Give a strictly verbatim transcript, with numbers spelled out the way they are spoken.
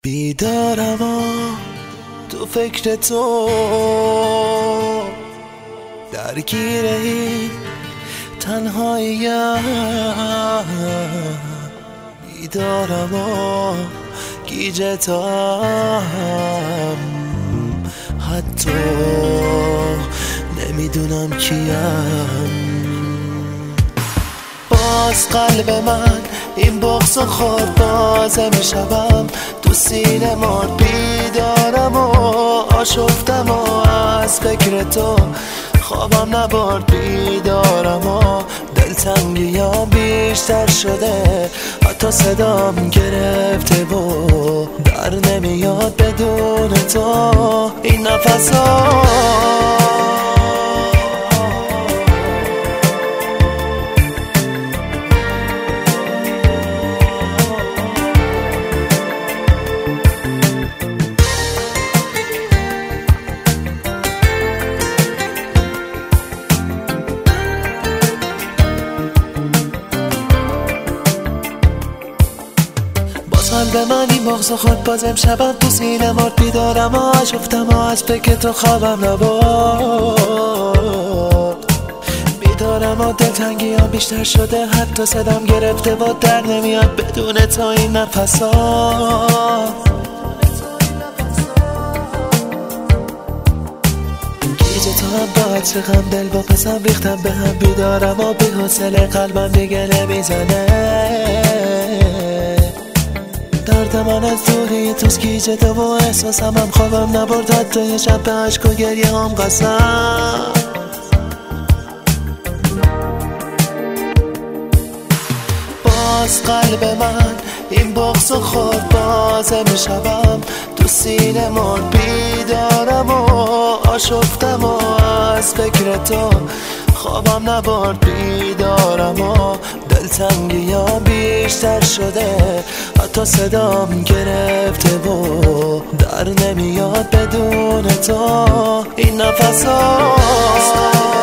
بیدارم و تو فکر تو درگیر این تنهاییم، بیدارم و گیج توام، حتی نمیدونم کیم. باز قلب من این بغض و خورد بازه میشم، تو سینه مرد بیدارم و آشفتم و از فکر تو خوابم نبرد. بیدارم و دلتنگیام بیشتر شده، حتی صدام گرفته و در نمیاد بدون تو این نفسا. قلب من این بغض خورد باز امشبم تو سینه مرد. بیدارم و آشفتم و از فکر تو خوابم نبرد. بیدارم و دلتنگیام بیشتر شده، حتی صدام گرفته و در نمیاد بدون تو این نفسا. گیج تو هم با عطرقم دل با پسم ریختم به هم. بیدارم و بی حوصله قلبم دیگه نمیزنه. درد من از دوری توست گیج تو و احساسم هم خوابم نبرد، حتی یه شب به عشق و گریه هم قسم. باز قلب من این بغض و خورد بازه میشم، تو سینه مرد بیدارم و آشفتم و از فکر تو خوابم نبرد. بیدارم و دلتنگیام بیشتر شده، حتی صدام گرفته و در نمیاد بدون تو این نفسا.